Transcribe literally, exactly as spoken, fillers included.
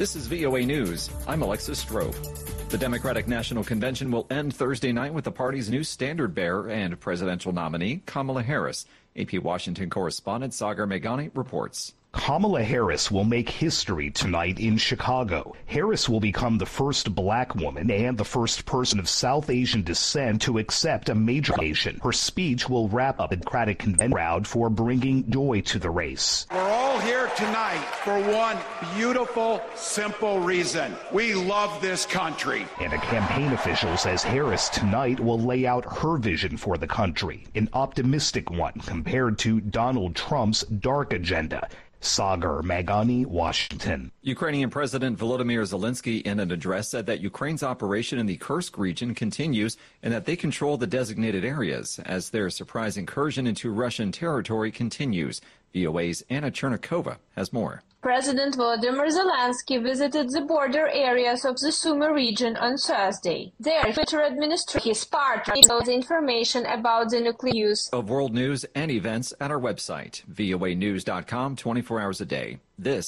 This is V O A News. I'm Alexis Strope. The Democratic National Convention will end Thursday night with the party's new standard bearer and presidential nominee, Kamala Harris. A P Washington correspondent Sagar Meghani reports. Kamala Harris will make history tonight in Chicago. Harris will become the first black woman and the first person of South Asian descent to accept a major nation. Her speech will wrap up the Democratic convention crowd for bringing joy to the race. We're all here tonight for one beautiful, simple reason. We love this country. And a campaign official says Harris tonight will lay out her vision for the country, an optimistic one compared to Donald Trump's dark agenda. Sagar Meghani, Washington. Ukrainian President Volodymyr Zelensky in an address said that Ukraine's operation in the Kursk region continues and that they control the designated areas as their surprise incursion into Russian territory continues. V O A's Anna Chernikova has more. President Volodymyr Zelensky visited the border areas of the Sumy region on Thursday. There, the Twitter administration, his party, knows information about the nuclear use of world news and events at our website, V O A news dot com, twenty-four hours a day. This